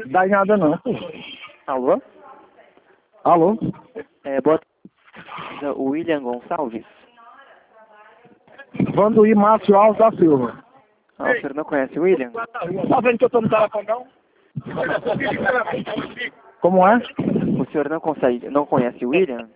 Dá em nada não. Alô? Alô? Boa tarde, o William Gonçalves. Vanduí Márcio Alves da Silva. Ah, o senhor não conhece o William? Tá vendo que eu tô no telefone não? Como é? O senhor não conhece o William?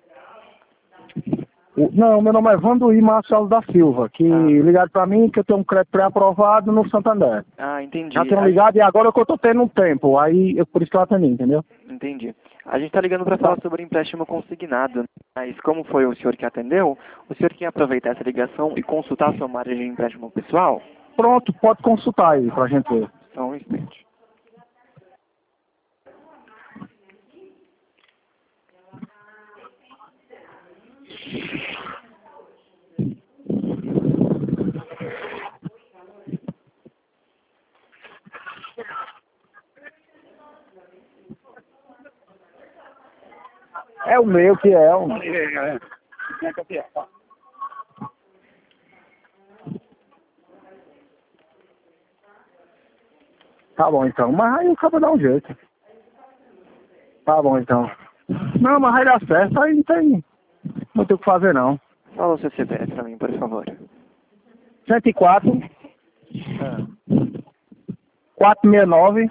Não, meu nome é Vanduí Márcio Alves da Silva, que ligaram pra mim que eu tenho um crédito pré-aprovado no Santander. Ah, entendi. Já tenho ligado e agora que eu tô tendo um tempo, aí por isso que eu atendi, entendeu? Entendi. A gente está ligando para falar sobre empréstimo consignado. Mas como foi o senhor que atendeu, o senhor quer aproveitar essa ligação e consultar a sua margem de empréstimo pessoal? Pronto, pode consultar aí pra gente ver. Só um instante. É o meu que é o... Tá bom então, mas aí o cara dá um jeito. Tá bom então. Não, mas vai dar certo, aí não tem o que fazer não. Fala o seu CPF para mim, por favor. 104 469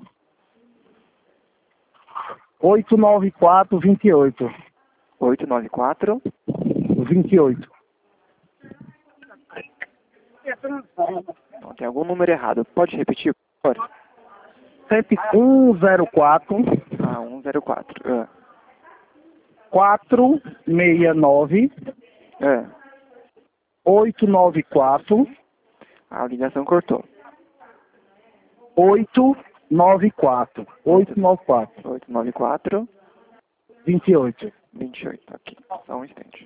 894 28. 894? 28. Não, tem algum número errado. Pode repetir, por favor? 104 104. 469 894 A ligação cortou. 894. 894 28. 28. Aqui. Só um instante.